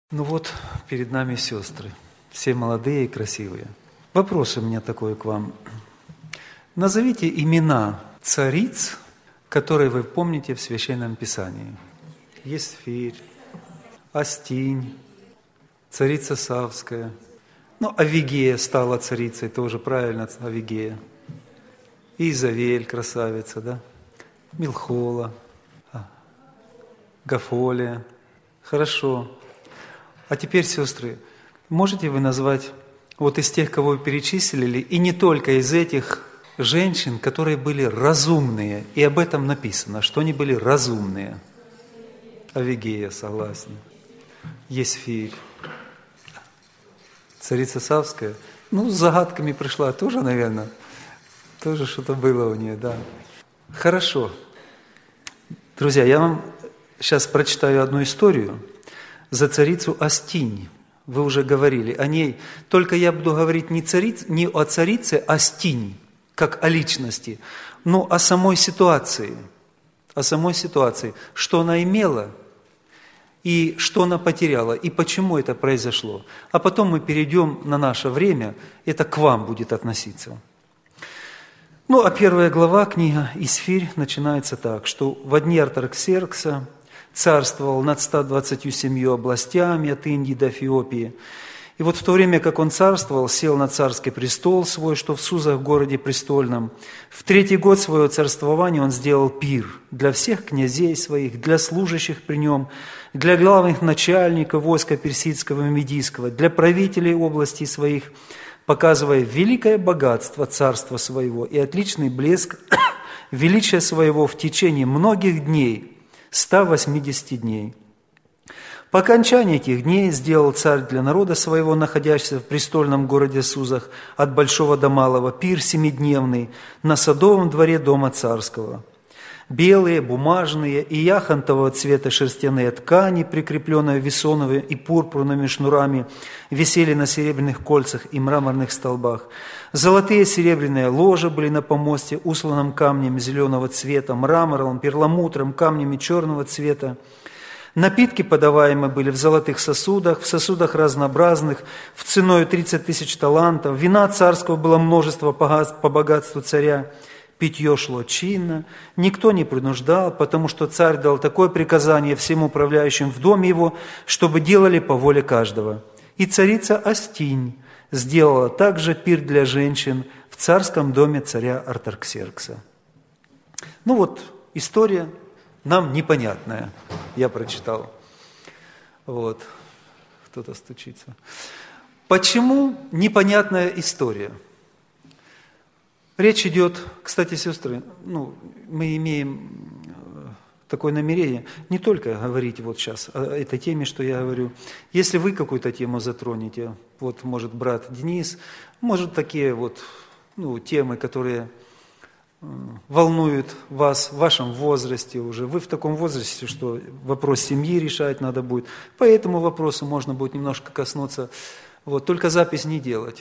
Ну вот, перед нами сестры, все молодые и красивые. Вопрос у меня такой к вам. Назовите имена цариц, которые вы помните в Священном Писании. Есфирь, Астинь, царица Савская. Ну, Авигея стала царицей, тоже правильно, Авигея. Изавель, красавица, да? Милхола, Гафолия. Хорошо. А теперь, сестры, можете вы назвать вот из тех, кого вы перечислили, и не только из этих женщин, которые были разумные, и об этом написано, что они были разумные. Авигея, согласна. Есфирь, царица Савская. Ну, с загадками пришла тоже, наверное. Тоже что-то было у нее, да. Хорошо. Друзья, я вам сейчас прочитаю одну историю за царицу Астинь. Вы уже говорили о ней. Только я буду говорить не о царице Астинь, как о личности, но о самой ситуации. О самой ситуации. Что она имела и что она потеряла, и почему это произошло. А потом мы перейдем на наше время, это к вам будет относиться. Ну, а первая глава, книга Исфирь, начинается так, что во дни Артаксеркса царствовал над 127 областями от Индии до Эфиопии. И вот в то время, как он царствовал, сел на царский престол свой, что в Сузах, городе престольном. В 3-й год своего царствования он сделал пир для всех князей своих, для служащих при нем, для главных начальников войска персидского и медийского, для правителей областей своих, показывая великое богатство царства своего и отличный блеск величия своего в течение многих дней, 180 дней. По окончании этих дней сделал царь для народа своего, находящегося в престольном городе Сузах, от большого до малого, пир 7-дневный на садовом дворе дома царского. Белые, бумажные и яхонтового цвета шерстяные ткани, прикрепленные весоновыми и пурпурными шнурами, висели на серебряных кольцах и мраморных столбах. Золотые серебряные ложи были на помосте, усланном камнями зеленого цвета, мрамором, перламутром, камнями черного цвета. Напитки подаваемые были в золотых сосудах, в сосудах разнообразных, в ценою 30 тысяч талантов. Вина царского было множество по богатству царя. Питье шло чинно, никто не принуждал, потому что царь дал такое приказание всем управляющим в доме его, чтобы делали по воле каждого. И царица Астинь сделала также пир для женщин в царском доме царя Артаксеркса. Ну вот, история нам непонятная, я прочитал. Вот, кто-то стучится. Почему непонятная история? Речь идет, кстати, сестры, мы имеем такое намерение не только говорить вот сейчас о этой теме, что я говорю. Если вы какую-то тему затронете, вот может брат Денис, может такие вот темы, которые волнуют вас в вашем возрасте уже. Вы в таком возрасте, что вопрос семьи решать надо будет. По этому вопросу можно будет немножко коснуться. Вот, только запись не делать.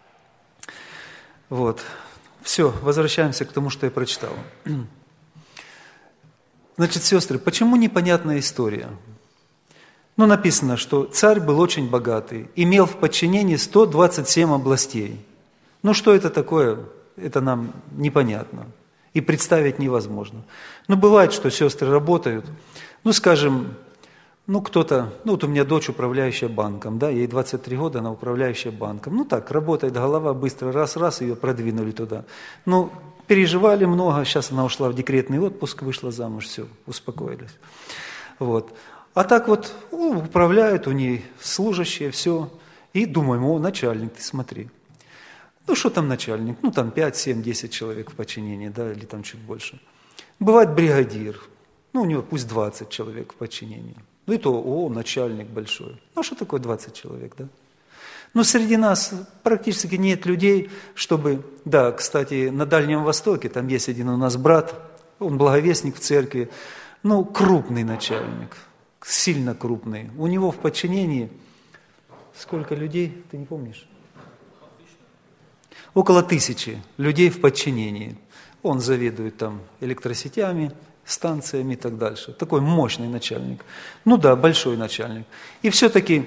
Вот. Все, возвращаемся к тому, что я прочитал. Значит, сестры, почему непонятная история? Написано, что царь был очень богатый, имел в подчинении 127 областей. Что это такое, это нам непонятно и представить невозможно. Бывает, что сестры работают, скажем, кто-то, вот у меня дочь, управляющая банком, да, ей 23 года, она управляющая банком. Так, работает голова, быстро, раз, ее продвинули туда. Переживали много, сейчас она ушла в декретный отпуск, вышла замуж, все, успокоились. Вот. А так вот, управляют у ней служащие, все, и думаем, начальник, ты смотри. Что там начальник? Там 5, 7, 10 человек в подчинении, да, или там чуть больше. Бывает бригадир, у него пусть 20 человек в подчинении. И то, начальник большой. Что такое 20 человек, да? Среди нас практически нет людей, чтобы... Да, кстати, на Дальнем Востоке, там есть один у нас брат, он благовестник в церкви, крупный начальник, сильно крупный. У него в подчинении... Сколько людей, ты не помнишь? Около 1000 людей в подчинении. Он заведует там электросетями, станциями и так дальше. Такой мощный начальник. Ну да, большой начальник. И все-таки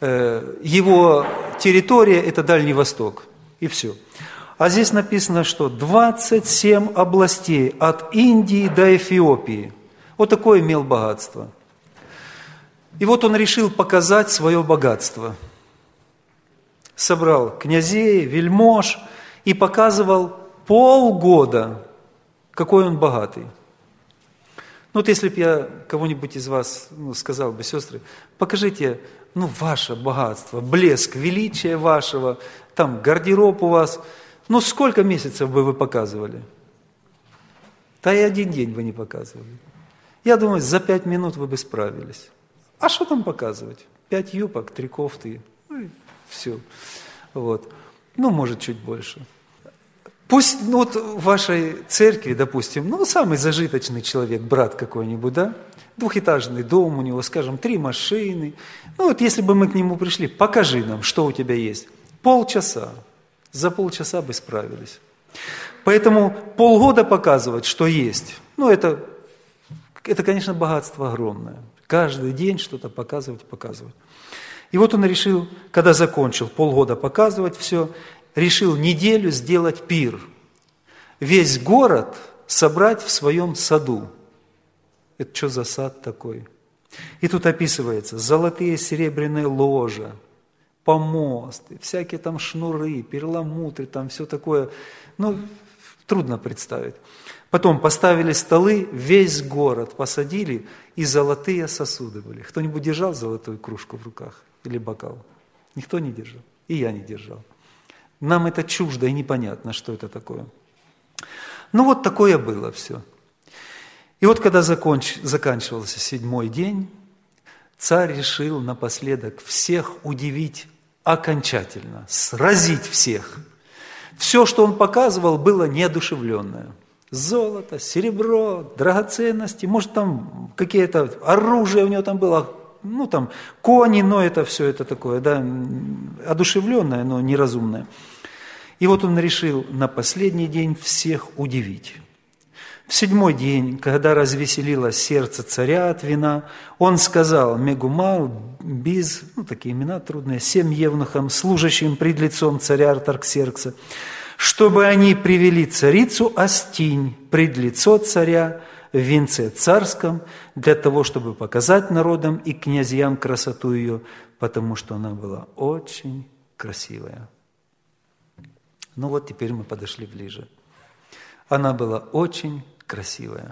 его территория – это Дальний Восток. И все. А здесь написано, что 27 областей от Индии до Эфиопии. Вот такое имел богатство. И вот он решил показать свое богатство. Собрал князей, вельмож и показывал полгода, какой он богатый. Ну вот если бы я кого-нибудь из вас сказал бы, сестры, покажите ваше богатство, блеск, величие вашего, там гардероб у вас, сколько месяцев бы вы показывали? Да и один день вы не показывали. Я думаю, за 5 минут вы бы справились. А что там показывать? 5 юбок, 3 кофты, и все. Вот. Может, чуть больше. Пусть вот в вашей церкви, допустим, самый зажиточный человек, брат какой-нибудь, да, 2-этажный дом у него, скажем, 3 машины. Если бы мы к нему пришли, покажи нам, что у тебя есть. Полчаса. За полчаса бы справились. Поэтому полгода показывать, что есть, это, конечно, богатство огромное. Каждый день что-то показывать. И вот он решил, когда закончил полгода показывать все, решил неделю сделать пир. Весь город собрать в своем саду. Это что за сад такой? И тут описывается золотые серебряные ложа, помосты, всякие там шнуры, перламутры, там все такое. Трудно представить. Потом поставили столы, весь город посадили, и золотые сосуды были. Кто-нибудь держал золотую кружку в руках или бокал? Никто не держал. И я не держал. Нам это чуждо и непонятно, что это такое. Вот такое было все. И вот когда заканчивался 7-й день, царь решил напоследок всех удивить окончательно, сразить всех. Все, что он показывал, было неодушевленное. Золото, серебро, драгоценности, может, там какие-то оружие у него там было, кони, но это все это такое, да, одушевленное, но неразумное. И вот он решил на последний день всех удивить. В 7-й день, когда развеселилось сердце царя от вина, он сказал Мегумару, такие имена трудные, 7 евнухам, служащим пред лицом царя Артаксеркса, чтобы они привели царицу Астинь пред лицо царя в венце царском, для того, чтобы показать народам и князьям красоту ее, потому что она была очень красивая. Теперь мы подошли ближе. Она была очень красивая.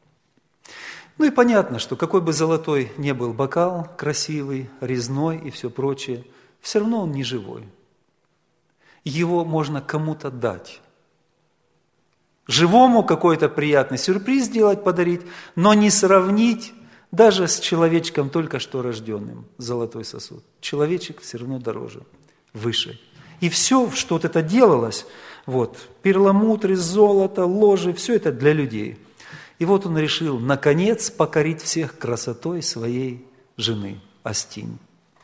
И понятно, что какой бы золотой ни был бокал, красивый, резной и все прочее, все равно он не живой. Его можно кому-то дать. Живому какой-то приятный сюрприз сделать, подарить, но не сравнить даже с человечком, только что рожденным, золотой сосуд. Человечек все равно дороже, выше. И все, что это делалось, перламутры, золото, ложи, все это для людей. И вот он решил, наконец, покорить всех красотой своей жены, Астинь.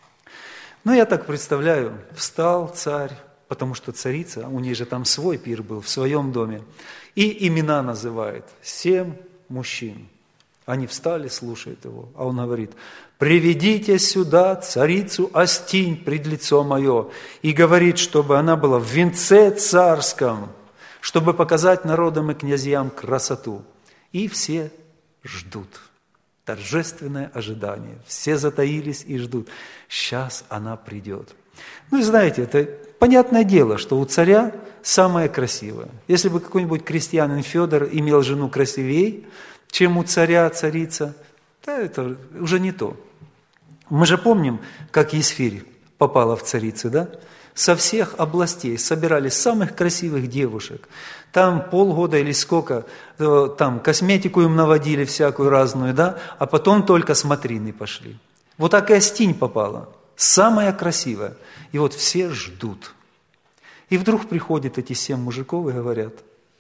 Я так представляю, встал царь, потому что царица, у нее же там свой пир был, в своем доме, и имена называет, 7 мужчин. Они встали, слушают его, а он говорит: «Приведите сюда царицу Астинь пред лицо мое», и говорит, чтобы она была в венце царском, чтобы показать народам и князьям красоту. И все ждут. Торжественное ожидание. Все затаились и ждут. Сейчас она придет. И знаете, это понятное дело, что у царя самое красивое. Если бы какой-нибудь крестьянин Федор имел жену красивее, чем у царя, царица, да, это уже не то. Мы же помним, как Есфирь попала в царицу, да? Со всех областей собирали самых красивых девушек. Там полгода или сколько, там косметику им наводили всякую разную, да? А потом только смотрины пошли. Вот так и Астинь попала, самая красивая. И вот все ждут. И вдруг приходят эти 7 мужиков и говорят: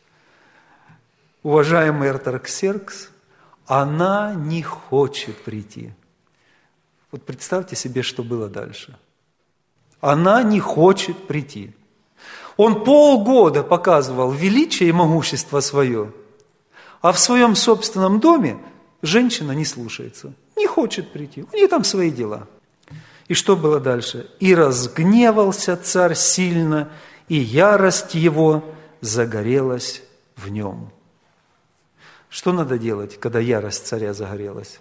уважаемый Артаксеркс, она не хочет прийти. Вот представьте себе, что было дальше. Она не хочет прийти. Он полгода показывал величие и могущество свое, А в своем собственном доме женщина не слушается, не хочет прийти, у нее там свои дела. И что было дальше? «И разгневался царь сильно, и ярость его загорелась в нем». Что надо делать, когда ярость царя загорелась?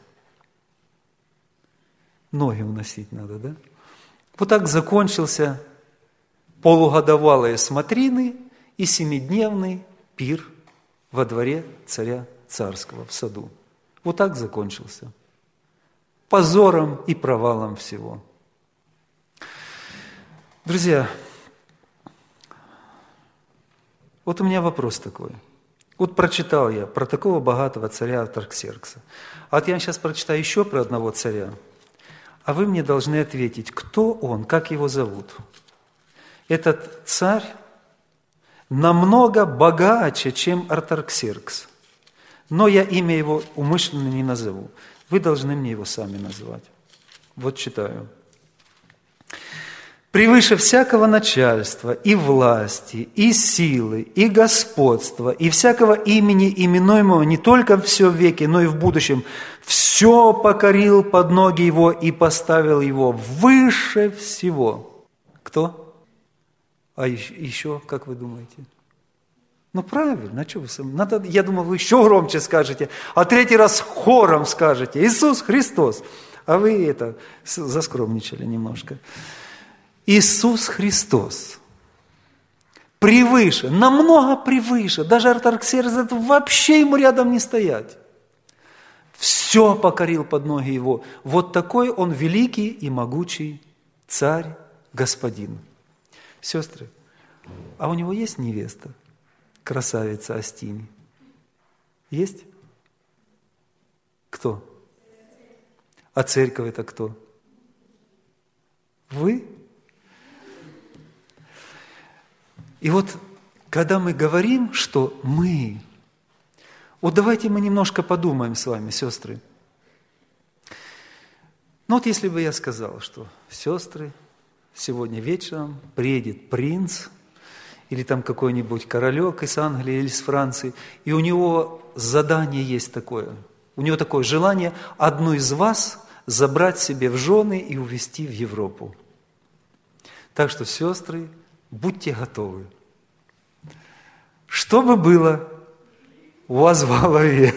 Ноги уносить надо, да? Вот так закончился полугодовалые смотрины и 7-дневный пир во дворе царя царского в саду. Вот так закончился. Позором и провалом всего. Друзья, вот у меня вопрос такой. Вот прочитал я про такого богатого царя Артаксеркса. А вот я сейчас прочитаю еще про одного царя. А вы мне должны ответить, кто он, как его зовут. Этот царь намного богаче, чем Артаксеркс. Но я имя его умышленно не назову. Вы должны мне его сами назвать. Вот читаю. «Превыше всякого начальства и власти, и силы, и господства, и всякого имени, именуемого не только в все веки, но и в будущем, все покорил под ноги его и поставил его выше всего». Кто? А еще, как вы думаете? Ну, правильно, а что вы сами? Надо, я думал, вы еще громче скажете, а третий раз хором скажете: Иисус Христос. А вы это, заскромничали немножко. Иисус Христос превыше, намного превыше, даже Артаксеркс вообще ему рядом не стоять. Все покорил под ноги его. Вот такой он великий и могучий царь, господин. Сестры, а у него есть невеста? Красавица Астинь. Есть? Кто? А церковь это кто? Вы? И вот, когда мы говорим, что мы, вот давайте мы немножко подумаем с вами, сестры. Ну вот если бы я сказал, что, сестры, сегодня вечером приедет принц, или там какой-нибудь королек из Англии или из Франции, и у него задание есть такое, у него такое желание одну из вас забрать себе в жены и увезти в Европу. Так что, сестры, будьте готовы. Что бы было у вас в голове?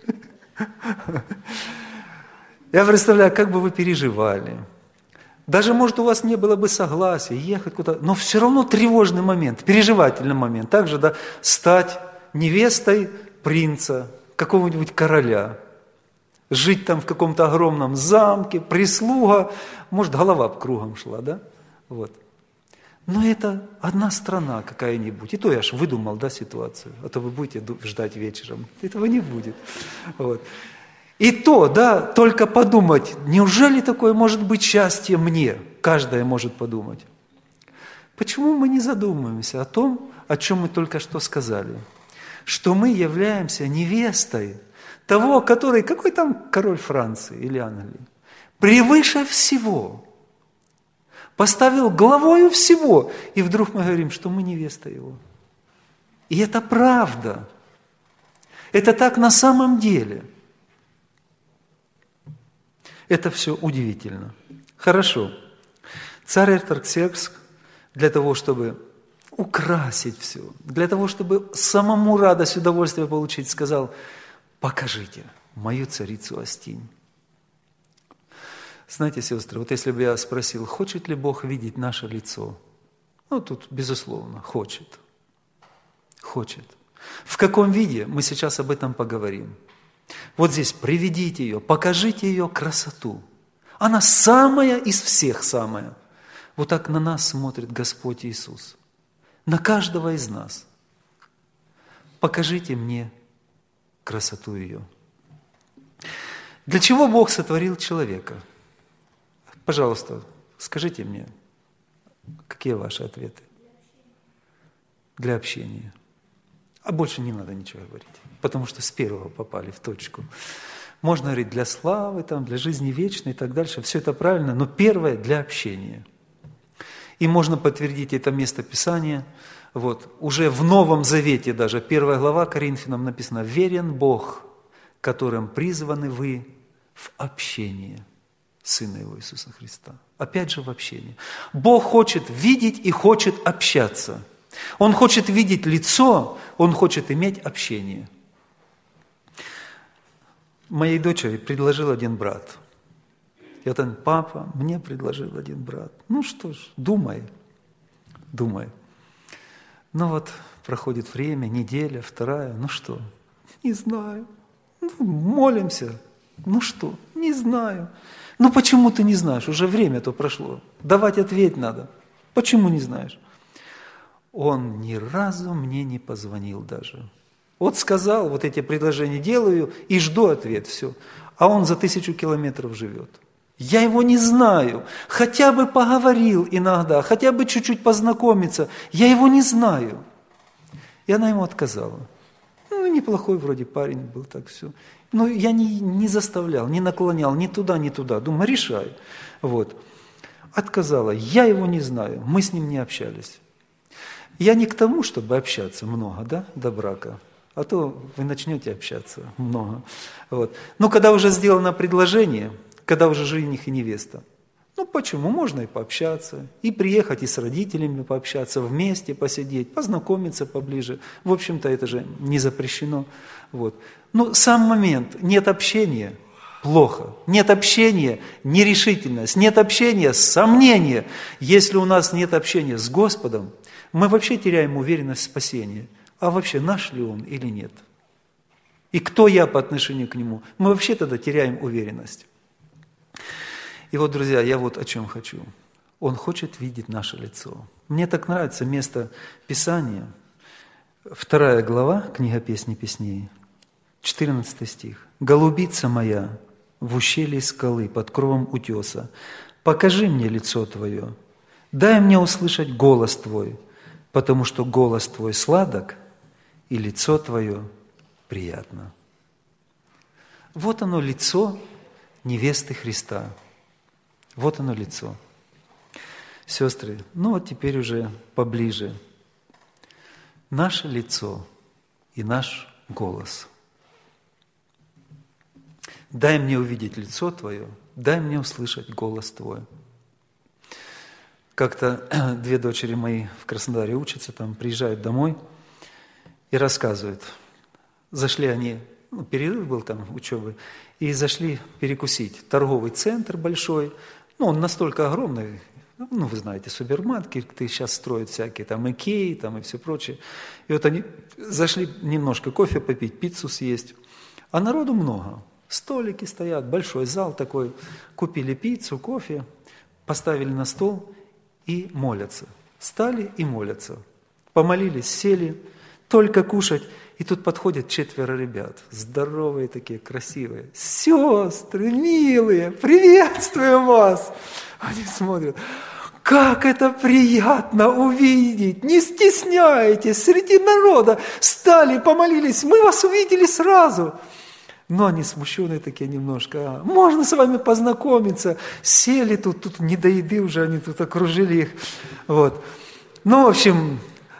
Я представляю, как бы вы переживали. Даже, может, у вас не было бы согласия ехать куда-то, но все равно тревожный момент, переживательный момент. Также, да, стать невестой принца, какого-нибудь короля, жить там в каком-то огромном замке, прислуга, может, голова кругом шла, да? Вот. Но это одна страна какая-нибудь. И то я ж выдумал, да, ситуацию. А то вы будете ждать вечером. Этого не будет. Вот. И то, да, только подумать, неужели такое может быть счастье мне? Каждая может подумать. Почему мы не задумываемся о том, о чем мы только что сказали? Что мы являемся невестой того, который, какой там король Франции или Англии, превыше всего, поставил главою всего, и вдруг мы говорим, что мы невеста его. И это правда. Это так на самом деле. Это все удивительно. Хорошо. Царь Артаксеркс для того, чтобы украсить все, для того, чтобы самому радость и удовольствие получить, сказал: покажите мою царицу Астинь. Знаете, сестры, вот если бы я спросил, хочет ли Бог видеть наше лицо? Ну, тут, безусловно, хочет. Хочет. В каком виде? Мы сейчас об этом поговорим. Вот здесь приведите ее, покажите ее красоту. Она самая из всех самая. Вот так на нас смотрит Господь Иисус. На каждого из нас. Покажите мне красоту ее. Для чего Бог сотворил человека? Пожалуйста, скажите мне, какие ваши ответы? Для общения. А больше не надо ничего говорить, потому что с первого попали в точку. Можно говорить для славы, там, для жизни вечной и так дальше. Все это правильно, но первое – для общения. И можно подтвердить это место Писания Вот, уже в Новом Завете даже, 1 глава Коринфянам написано: «Верен Бог, которым призваны вы в общение Сына Его Иисуса Христа». Опять же в общении. Бог хочет видеть и хочет общаться. Он хочет видеть лицо, Он хочет иметь общение. Моей дочери предложил один брат. Я там: папа, мне предложил один брат. Ну что ж, думай. Ну вот, проходит время, неделя, вторая, ну что, не знаю. Ну, молимся, ну что, не знаю. Ну почему ты не знаешь? Уже время-то прошло. Давать ответ надо. Почему не знаешь? Он ни разу мне не позвонил даже. Вот сказал, вот эти предложения делаю и жду ответ, все. А он за 1000 километров живет. Я его не знаю. Хотя бы поговорил иногда, хотя бы чуть-чуть познакомиться. Я его не знаю. И она ему отказала. Ну, неплохой вроде парень был, так все. Но я не заставлял, не наклонял ни туда, ни туда. Думаю, решай. Вот. Отказала. Я его не знаю. Мы с ним не общались. Я не к тому, чтобы общаться много, да, до брака. А то вы начнете общаться много. Вот. Но когда уже сделано предложение, когда уже жених и невеста, ну почему? Можно и пообщаться, и приехать, и с родителями пообщаться, вместе посидеть, познакомиться поближе. В общем-то, это же не запрещено. Вот. Но сам момент, нет общения – плохо. Нет общения – нерешительность. Нет общения – сомнение. Если у нас нет общения с Господом, мы вообще теряем уверенность в спасении. А вообще, наш ли Он или нет? И кто я по отношению к Нему? Мы вообще тогда теряем уверенность. И вот, друзья, я вот о чем хочу. Он хочет видеть наше лицо. Мне так нравится место Писания, 2 глава, книга «Песни песней», 14 стих. «Голубица моя в ущелье скалы под кровом утеса, покажи мне лицо Твое, дай мне услышать голос Твой, потому что голос Твой сладок, и лицо Твое приятно». Вот оно лицо невесты Христа. Вот оно лицо. Сестры, ну вот теперь уже поближе. Наше лицо и наш голос. Дай мне увидеть лицо Твое, дай мне услышать голос Твой. Как-то 2 дочери мои в Краснодаре учатся, там приезжают домой и рассказывают. Зашли они, перерыв был там учебы, и зашли перекусить. Торговый центр большой, он настолько огромный, вы знаете, супермаркеты сейчас строят всякие, там Икеи, там и все прочее. И вот они зашли немножко кофе попить, пиццу съесть, а народу много. Столики стоят, большой зал такой, купили пиццу, кофе, поставили на стол и молятся. Стали и молятся. Помолились, сели, только кушать. И тут подходят 4 ребят, здоровые такие, красивые. Сестры, милые, приветствуем вас! Они смотрят, как это приятно увидеть, не стесняйтесь, среди народа стали, помолились, мы вас увидели сразу. Но они смущенные такие немножко, можно с вами познакомиться. Сели тут не до еды уже, они тут окружили их. Вот. Ну, в общем,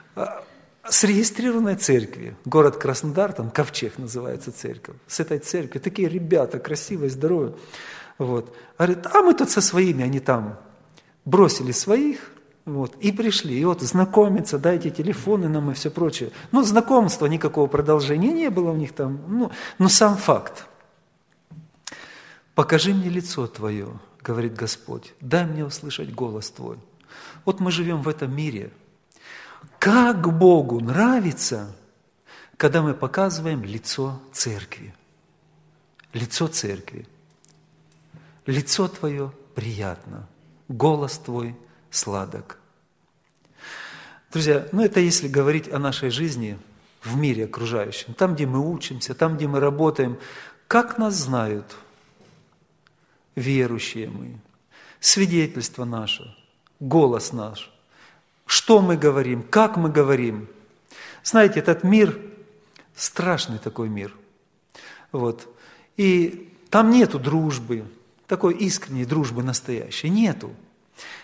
с церкви, город Краснодар, там Ковчег называется церковь, с этой церкви, такие ребята красивые, здоровые. Вот. Говорят, а мы тут со своими, они там бросили своих, вот, и пришли, и вот знакомиться, дайте телефоны нам и все прочее. Знакомства никакого продолжения не было у них там, но сам факт. «Покажи мне лицо Твое, — говорит Господь, — дай мне услышать голос Твой». Вот мы живем в этом мире. Как Богу нравится, когда мы показываем лицо церкви. Лицо церкви. Лицо Твое приятно, голос Твой сладок. Друзья, это если говорить о нашей жизни в мире окружающем, там, где мы учимся, там, где мы работаем, как нас знают верующие мы, свидетельство наше, голос наш, что мы говорим, как мы говорим. Знаете, этот мир, страшный такой мир. Вот. И там нету дружбы, такой искренней дружбы настоящей, нету.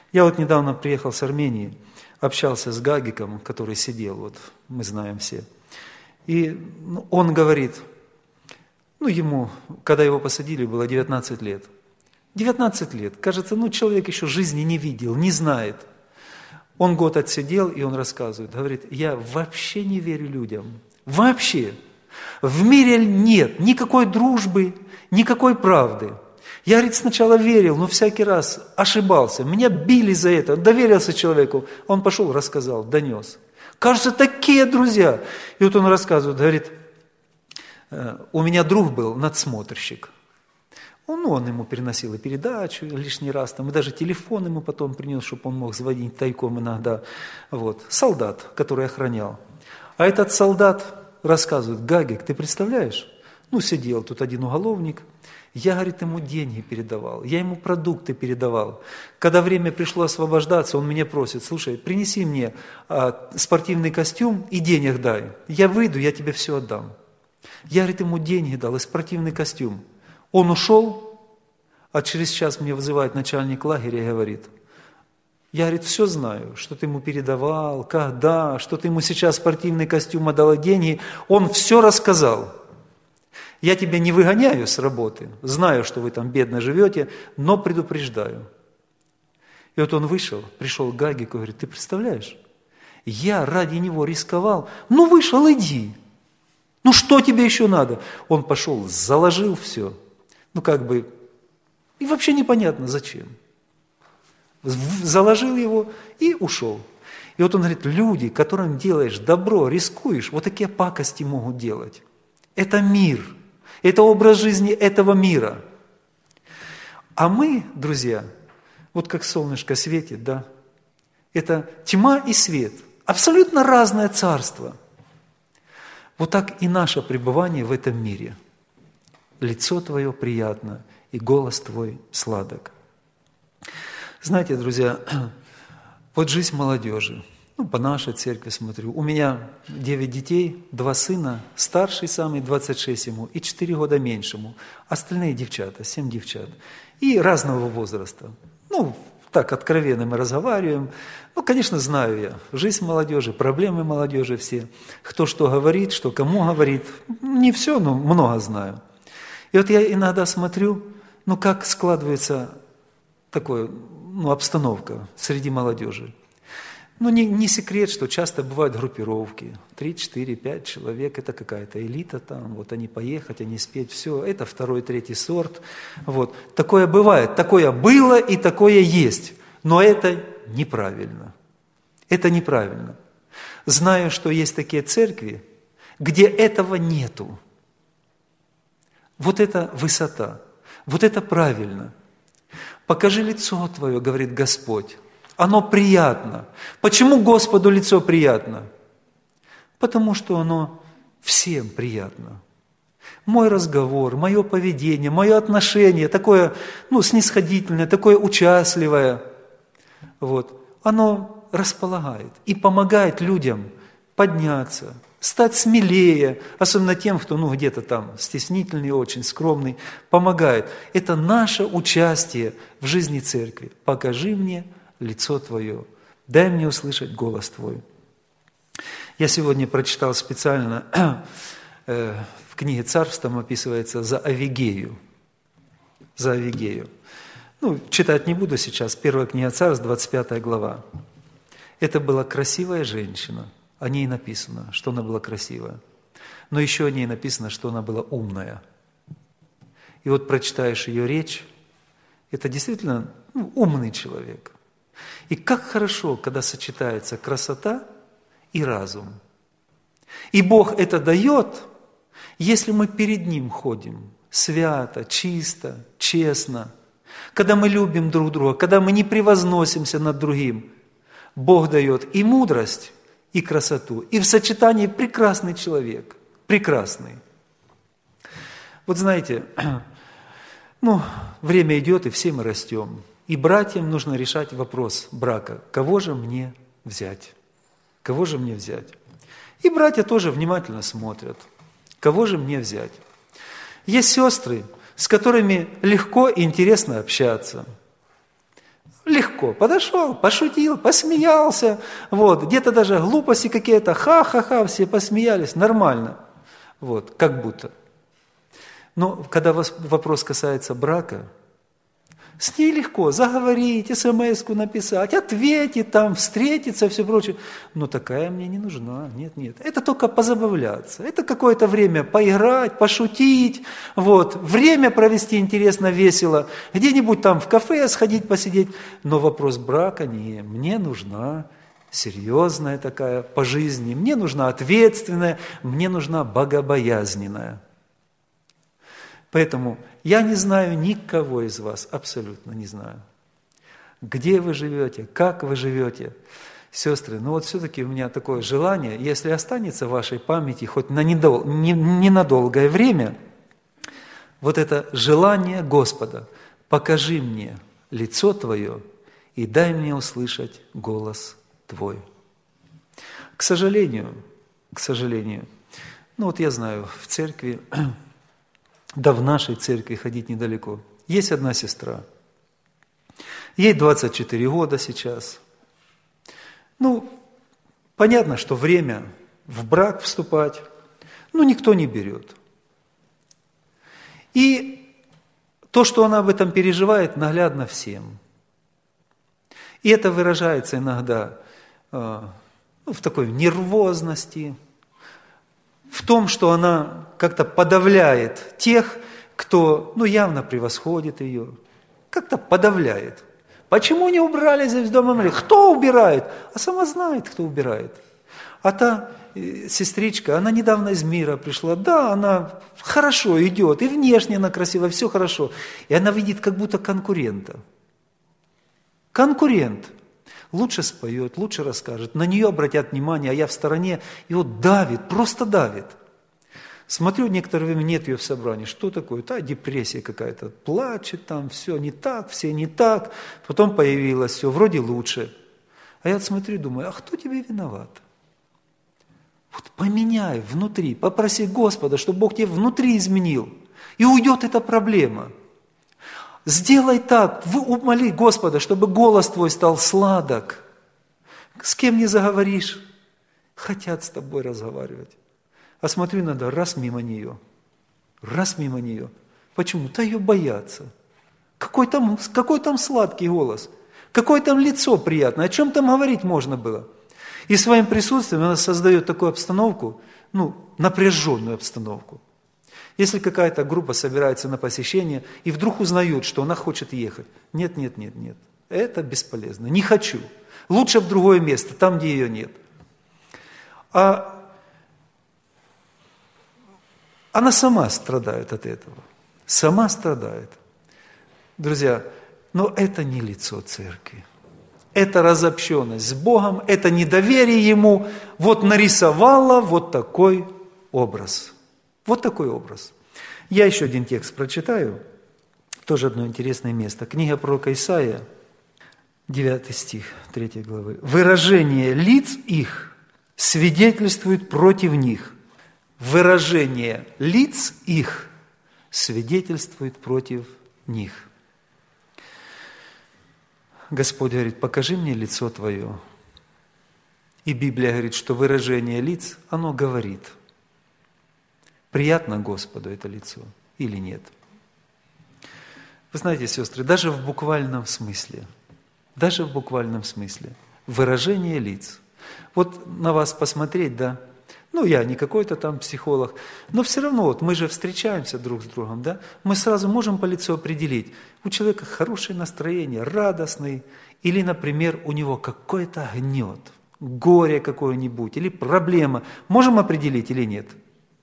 Я вот недавно приехал с Армении, общался с Гагиком, который сидел, вот мы знаем все. И он говорит, ему, когда его посадили, было 19 лет. 19 лет. Кажется, человек еще жизни не видел, не знает. Он год отсидел, и он рассказывает, говорит, я вообще не верю людям. Вообще. В мире нет никакой дружбы, никакой правды. Я, говорит, сначала верил, но всякий раз ошибался. Меня били за это, доверился человеку. Он пошел, рассказал, донес. Кажется, такие друзья. И вот он рассказывает, говорит, у меня друг был надсмотрщик. Он ему переносил и передачу лишний раз, и даже телефон ему потом принес, чтобы он мог звонить тайком иногда. Вот. Солдат, который охранял. А этот солдат рассказывает, Гагик, ты представляешь? Сидел тут один уголовник, я, говорит, ему деньги передавал, я ему продукты передавал. Когда время пришло освобождаться, он меня просит, слушай, принеси мне спортивный костюм и денег дай. Я выйду, я тебе все отдам. Я, говорит, ему деньги дал и спортивный костюм. Он ушел, а через час мне вызывает начальник лагеря и говорит, я, говорит, все знаю, что ты ему передавал, когда, что ты ему сейчас спортивный костюм отдал, деньги. Он все рассказал. Я тебя не выгоняю с работы, знаю, что вы там бедно живете, но предупреждаю. И вот он вышел, пришел к Гагику и говорит, ты представляешь, я ради него рисковал, вышел, иди. Что тебе еще надо? Он пошел, заложил все. И вообще непонятно зачем. Заложил его и ушел. И вот он говорит, люди, которым делаешь добро, рискуешь, вот такие пакости могут делать. Это мир, это образ жизни этого мира. А мы, друзья, вот как солнышко светит, да, это тьма и свет, абсолютно разное царство. Вот так и наше пребывание в этом мире. Лицо твое приятно, и голос твой сладок. Знаете, друзья, вот жизнь молодежи. По нашей церкви смотрю. У меня 9 детей, 2 сына, старший самый, 26 ему, и 4 года меньшему. Остальные девчата, 7 девчат. И разного возраста. Так откровенно мы разговариваем. Конечно, знаю я. Жизнь молодежи, проблемы молодежи все. Кто что говорит, что кому говорит. Не все, но много знаю. И вот я иногда смотрю, как складывается такая обстановка среди молодежи. Не секрет, что часто бывают группировки. 3, 4, 5 человек, это какая-то элита там, вот они поехать, они спеть, все, это 2, 3 сорт. Вот. Такое бывает, такое было и такое есть. Но это неправильно. Это неправильно. Знаю, что есть такие церкви, где этого нету. Вот это высота, вот это правильно. Покажи лицо твое, говорит Господь. Оно приятно. Почему Господу лицо приятно? Потому что оно всем приятно. Мой разговор, мое поведение, мое отношение, такое снисходительное, такое участливое, оно располагает и помогает людям подняться, стать смелее, особенно тем, кто где-то там стеснительный, очень скромный, помогает. Это наше участие в жизни церкви. Покажи мне лицо Твое, дай мне услышать голос Твой. Я сегодня прочитал специально, в книге Царств там описывается за Авигею. За Авигею. Читать не буду сейчас, 1 книга Царств, 25 глава. Это была красивая женщина, о ней написано, что она была красивая. Но еще о ней написано, что она была умная. И вот прочитаешь ее речь, это действительно умный человек. И как хорошо, когда сочетается красота и разум. И Бог это дает, если мы перед Ним ходим свято, чисто, честно, когда мы любим друг друга, когда мы не превозносимся над другим. Бог дает и мудрость, и красоту, и в сочетании прекрасный человек, прекрасный. Вот знаете, время идет, и все мы растем. И братьям нужно решать вопрос брака. Кого же мне взять? Кого же мне взять? И братья тоже внимательно смотрят. Кого же мне взять? Есть сестры, с которыми легко и интересно общаться. Легко. Подошел, пошутил, посмеялся. Вот. Где-то даже глупости какие-то. Ха-ха-ха, все посмеялись. Нормально. Вот. Как будто. Но когда вопрос касается брака, с ней легко заговорить, смс-ку написать, ответить, там, встретиться, все прочее. Но такая мне не нужна. Нет. Это только позабавляться. Это какое-то время поиграть, пошутить, вот. Время провести интересно, весело. Где-нибудь там в кафе сходить, посидеть. Но вопрос брака не. Мне нужна серьезная такая по жизни. Мне нужна ответственная, мне нужна богобоязненная. Поэтому я не знаю никого из вас, абсолютно не знаю. Где вы живете, как вы живете. Сестры, ну вот все-таки у меня такое желание, если останется в вашей памяти хоть на ненадолгое время, вот это желание Господа, покажи мне лицо Твое и дай мне услышать голос Твой. К сожалению, ну вот я знаю, в церкви, да в нашей церкви ходить недалеко. Есть одна сестра. Ей 24 года сейчас. Ну, понятно, что время в брак вступать, ну, никто не берет. И то, что она об этом переживает, наглядно всем. И это выражается иногда в такой нервозности, в том, что она как-то подавляет тех, кто явно превосходит ее, как-то подавляет. Почему не убрали здесь в доме Марии? Кто убирает? А сама знает, кто убирает. А та сестричка, она недавно из мира пришла, да, она хорошо идет, и внешне она красивая, все хорошо. И она видит как будто конкурента. Конкурент. Лучше споет, лучше расскажет, на нее обратят внимание, а я в стороне, и вот давит, просто давит. Смотрю, некоторое время нет ее в собрании. Что такое? Депрессия какая-то. Плачет там, все не так, все не так. Потом появилось все, вроде лучше. А я смотрю и думаю, а кто тебе виноват? Вот поменяй внутри, попроси Господа, чтобы Бог тебе внутри изменил. И уйдет эта проблема. Сделай так, умоли Господа, чтобы голос твой стал сладок. С кем не заговоришь, хотят с тобой разговаривать. А смотрю иногда, раз мимо нее. Почему? Да ее боятся. Какой там сладкий голос, какое там лицо приятное, о чем там говорить можно было. И своим присутствием она создает такую обстановку, напряженную обстановку. Если какая-то группа собирается на посещение и вдруг узнают, что она хочет ехать. Нет. Это бесполезно. Не хочу. Лучше в другое место, там, где ее нет. А она сама страдает от этого. Сама страдает. Друзья, но это не лицо церкви. Это разобщенность с Богом, это недоверие Ему. Вот нарисовала вот такой образ. Вот такой образ. Я еще один текст прочитаю, тоже одно интересное место. Книга пророка Исаия, 9 стих 3 главы. «Выражение лиц их свидетельствует против них». Выражение лиц их свидетельствует против них. Господь говорит, покажи мне лицо Твое. И Библия говорит, что выражение лиц, оно говорит. Приятно Господу это лицо или нет? Вы знаете, сестры, даже в буквальном смысле, выражение лиц. Вот на вас посмотреть, да, я не какой-то там психолог, но все равно мы же встречаемся друг с другом, да, мы сразу можем по лицу определить, у человека хорошее настроение, радостный, или, например, у него какой-то гнет, горе какое-нибудь, или проблема. Можем определить или нет?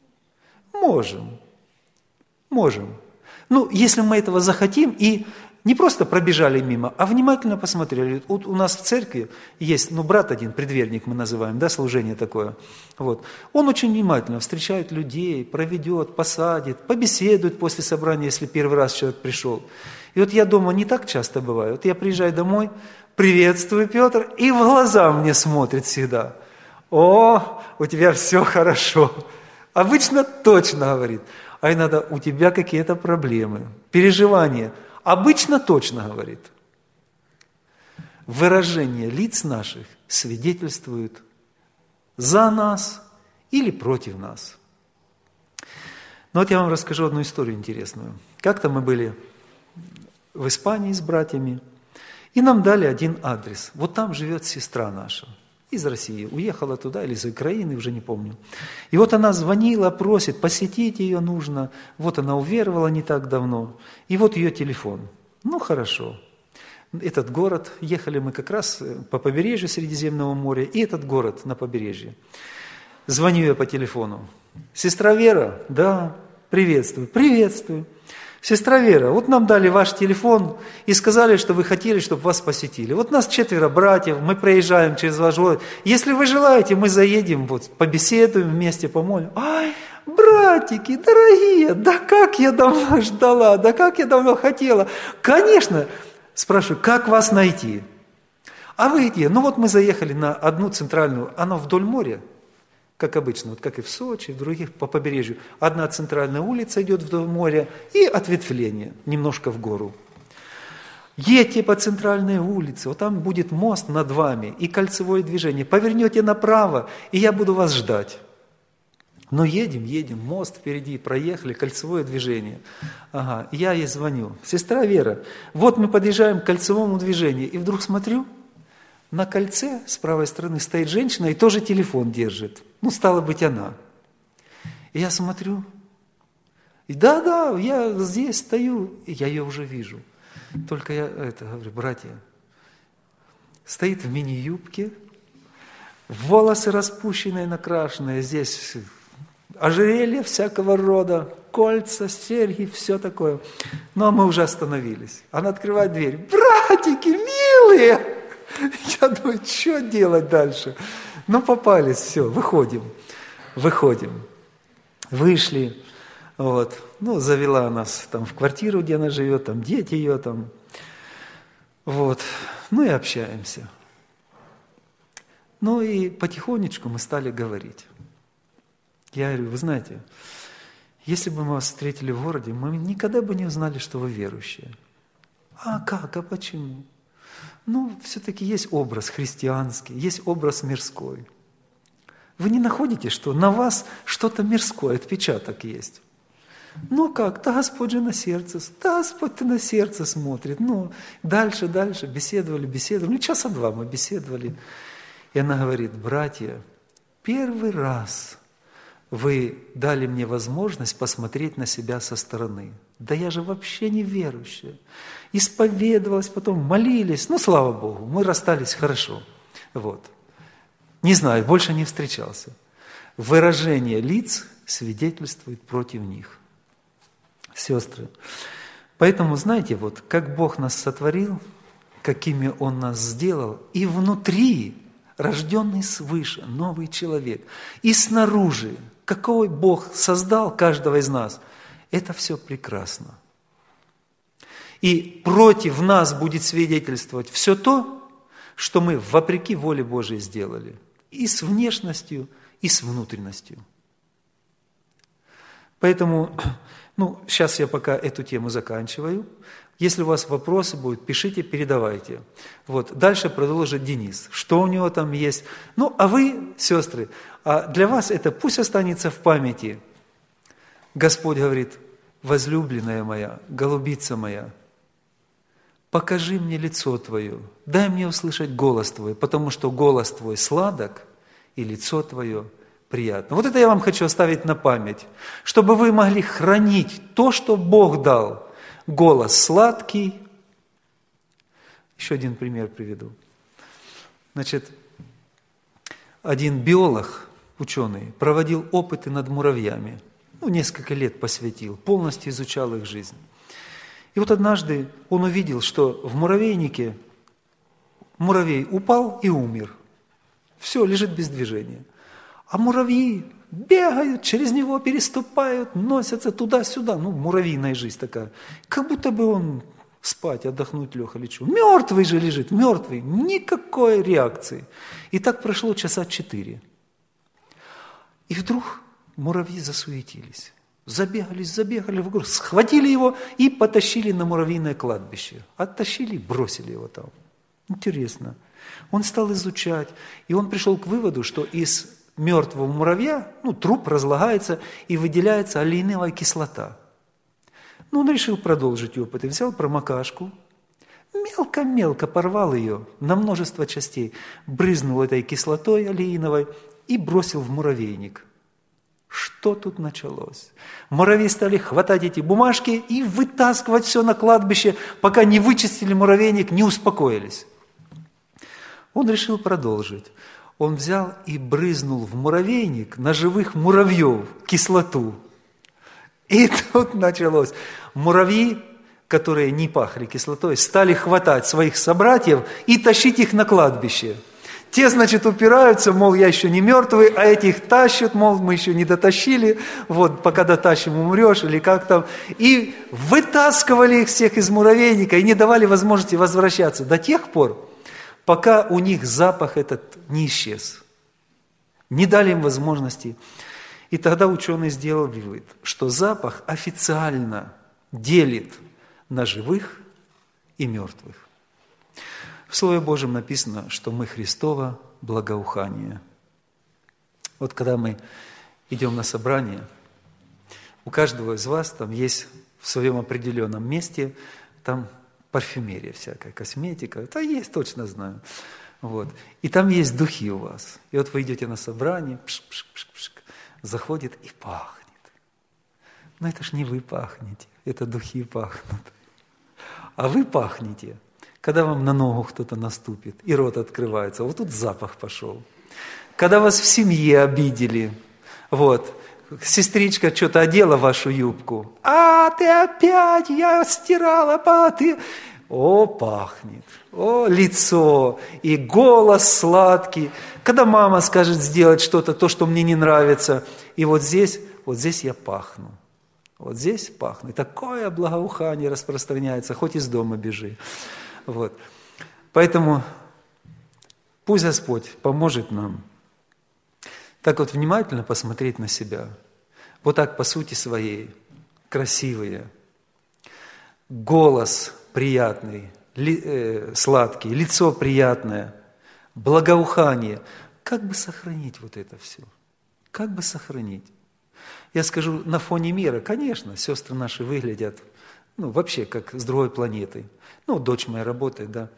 Можем. Если мы этого захотим и не просто пробежали мимо, а внимательно посмотрели. Вот у нас в церкви есть, брат один, предверник мы называем, да, служение такое. Вот. Он очень внимательно встречает людей, проведет, посадит, побеседует после собрания, если первый раз человек пришел. И вот я дома не так часто бываю. Вот я приезжаю домой, приветствую, Петр, и в глаза мне смотрит всегда. О, у тебя все хорошо. Обычно точно говорит. А иногда у тебя какие-то проблемы, переживания. Обычно точно говорит. выражения лиц наших свидетельствуют за нас или против нас. Но вот я вам расскажу одну историю интересную. Как-то мы были в Испании с братьями, и нам дали один адрес. Вот там живет сестра наша из России. Уехала туда или из Украины, уже не помню. И вот она звонила, просит, посетить ее нужно. Вот она уверовала не так давно. И вот ее телефон. Ну, хорошо. Этот город, ехали мы как раз по побережью Средиземного моря, и этот город на побережье. Звоню я по телефону. Сестра Вера, да, приветствую, приветствую. Сестра Вера, вот нам дали ваш телефон и сказали, что вы хотели, чтобы вас посетили. Вот нас 4 братьев, мы проезжаем через ваш город. Если вы желаете, мы заедем, вот, побеседуем вместе, помолим. Ай, братики, дорогие, да как я давно ждала, да как я давно хотела. Конечно, спрашиваю, как вас найти? А вы где? Ну вот мы заехали на одну центральную, она вдоль моря, как обычно, вот как и в Сочи, в других по побережью. Одна центральная улица идет вдоль моря и ответвление немножко в гору. Едьте по центральной улице, вот там будет мост над вами и кольцевое движение. Повернете направо, и я буду вас ждать. Но едем, мост впереди, проехали, кольцевое движение. Ага, я ей звоню. Сестра Вера, вот мы подъезжаем к кольцевому движению, и вдруг смотрю, на кольце с правой стороны стоит женщина и тоже телефон держит. Ну, стало быть, она. И я смотрю, и да, я здесь стою, и я ее уже вижу. Только я говорю, братья, стоит в мини-юбке, волосы распущенные, накрашенные, здесь ожерелья всякого рода, кольца, серьги, все такое. Ну, а мы уже остановились. Она открывает дверь. Братики, милые! Я думаю, что делать дальше? Ну, попались, все, выходим. Вышли, вот. Ну, завела нас там в квартиру, где она живет, там дети ее там. Вот. Ну и общаемся. Ну и потихонечку мы стали говорить. Я говорю, вы знаете, если бы мы вас встретили в городе, мы никогда бы не узнали, что вы верующие. А как? А почему? Ну, все-таки есть образ христианский, есть образ мирской. Вы не находите, что на вас что-то мирское, отпечаток есть? Ну как? Да Господь же на сердце, да Господь-то на сердце смотрит. Ну, дальше, беседовали. Ну, часа 2 мы беседовали. И она говорит, братья, первый раз вы дали мне возможность посмотреть на себя со стороны. Да я же вообще не верующая. Исповедовалась, потом молились. Ну, слава Богу, мы расстались хорошо. Вот. Не знаю, больше не встречался. Выражение лиц свидетельствует против них. Сестры. Поэтому, знаете, вот как Бог нас сотворил, какими Он нас сделал, и внутри рожденный свыше, новый человек, и снаружи, какой Бог создал каждого из нас, это все прекрасно. И против нас будет свидетельствовать все то, что мы вопреки воле Божией сделали. И с внешностью, и с внутренностью. Поэтому, сейчас я пока эту тему заканчиваю. Если у вас вопросы будут, пишите, передавайте. Вот, дальше продолжит Денис. Что у него там есть? Ну, а вы, сестры, для вас это пусть останется в памяти. Господь говорит, возлюбленная моя, голубица моя, покажи мне лицо Твое, дай мне услышать голос Твой, потому что голос Твой сладок, и лицо Твое приятно. Вот это я вам хочу оставить на память, чтобы вы могли хранить то, что Бог дал. Голос сладкий. Еще один пример приведу. Значит, один биолог, ученый, проводил опыты над муравьями. Несколько лет посвятил, полностью изучал их жизнь. И вот однажды он увидел, что в муравейнике муравей упал и умер. Все, лежит без движения. А муравьи бегают, через него переступают, носятся туда-сюда. Муравьиная жизнь такая. Как будто бы он спать, отдохнуть лег или что. Мертвый же лежит, мертвый. Никакой реакции. И так прошло часа 4. И вдруг муравьи засуетились. Забегали вокруг, схватили его и потащили на муравьиное кладбище. Оттащили и бросили его там. Интересно. Он стал изучать, и он пришел к выводу, что из мертвого муравья, труп разлагается и выделяется олеиновая кислота. Он решил продолжить опыт и взял промокашку, мелко-мелко порвал ее на множество частей, брызнул этой кислотой олеиновой и бросил в муравейник. Что тут началось? Муравьи стали хватать эти бумажки и вытаскивать все на кладбище, пока не вычистили муравейник, не успокоились. Он решил продолжить. Он взял и брызнул в муравейник на живых муравьев кислоту. И тут началось. Муравьи, которые не пахли кислотой, стали хватать своих собратьев и тащить их на кладбище. Те, значит, упираются, мол, я еще не мертвый, а этих тащат, мол, мы еще не дотащили, пока дотащим, умрешь, или как там. И вытаскивали их всех из муравейника и не давали возможности возвращаться до тех пор, пока у них запах этот не исчез. Не дали им возможности. И тогда ученый сделал вывод, что запах официально делит на живых и мертвых. В Слове Божьем написано, что мы Христово благоухание. Когда мы идем на собрание, у каждого из вас там есть в своем определенном месте там парфюмерия всякая, косметика. Это есть, точно знаю. И там есть духи у вас. И вы идете на собрание, заходит и пахнет. Но это ж не вы пахнете, это духи пахнут. А вы пахнете, когда вам на ногу кто-то наступит, и рот открывается. Тут запах пошел. Когда вас в семье обидели, сестричка что-то одела вашу юбку. Ты опять, я стирала, ты... пахнет. Лицо, и голос сладкий. Когда мама скажет сделать что-то, то, что мне не нравится, и здесь я пахну. Здесь пахну. И такое благоухание распространяется, хоть из дома бежи. Поэтому пусть Господь поможет нам так внимательно посмотреть на себя. Так по сути своей, красивые, голос приятный, сладкий, лицо приятное, благоухание. Как бы сохранить это все? Как бы сохранить? Я скажу, на фоне мира, конечно, сестры наши выглядят, вообще как с другой планеты. Дочь моя работает, да,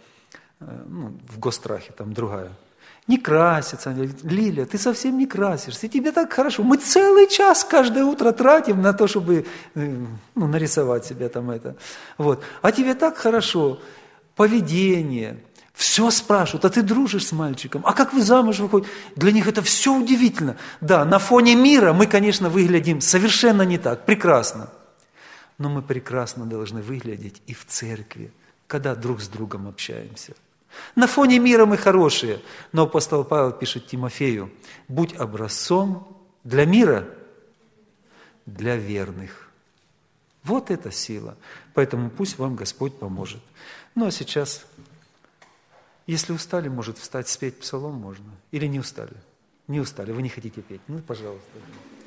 в Госстрахе, там другая. Не красится. Лиля, ты совсем не красишься, и тебе так хорошо. Мы целый час каждое утро тратим на то, чтобы нарисовать себе там это. А тебе так хорошо. Поведение. Все спрашивают, а ты дружишь с мальчиком? А как вы замуж выходите? Для них это все удивительно. Да, на фоне мира мы, конечно, выглядим совершенно не так, прекрасно. Но мы прекрасно должны выглядеть и в церкви, когда друг с другом общаемся. На фоне мира мы хорошие, но апостол Павел пишет Тимофею: будь образцом для мира, для верных. Это сила. Поэтому пусть вам Господь поможет. А сейчас, если устали, может встать, спеть псалом можно. Или не устали? Не устали, вы не хотите петь? Пожалуйста.